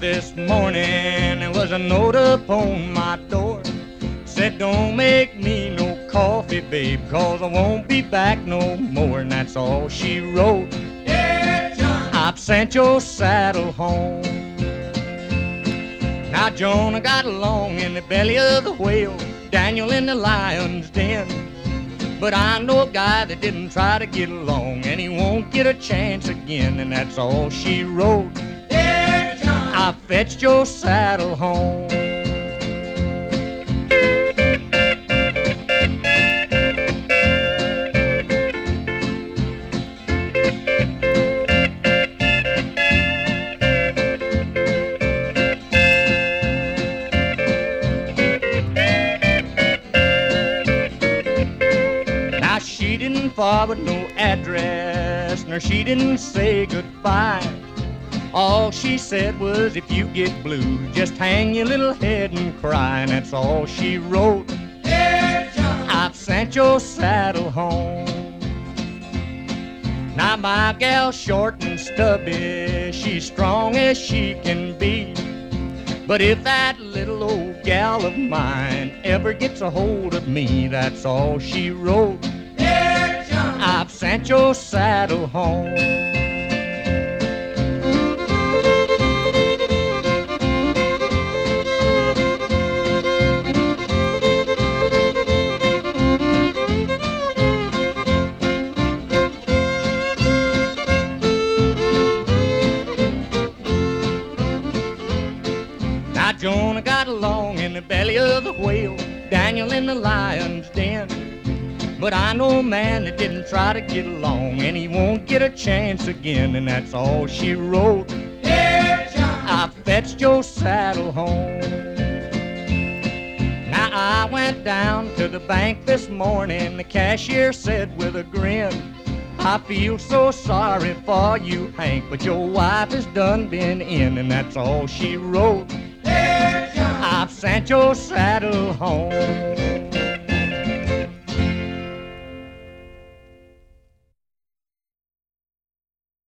this morning, there was a note upon my door. Said, don't make me no coffee, babe, 'cause I won't be back no more. And that's all she wrote. Yeah, John, I've sent your saddle home. Now Jonah got along in the belly of the whale, Daniel in the lion's den. But I know a guy that didn't try to get along, and he won't get a chance again. And that's all she wrote. Yeah, John, I fetched your saddle home. She didn't forward no address, nor she didn't say goodbye. All she said was, if you get blue, just hang your little head and cry. And that's all she wrote. Hey, John, I've sent your saddle home. Now my gal's short and stubby, she's strong as she can be. But if that little old gal of mine ever gets a hold of me, that's all she wrote. I've sent your saddle home. Now Jonah got along in the belly of the whale, Daniel in the lion's den. But I know a man that didn't try to get along, and he won't get a chance again. And that's all she wrote. Hey, John, I fetched your saddle home. Now I went down to the bank this morning. The cashier said with a grin, I feel so sorry for you, Hank, but your wife has done been in. And that's all she wrote. Hey, John, I've sent your saddle home.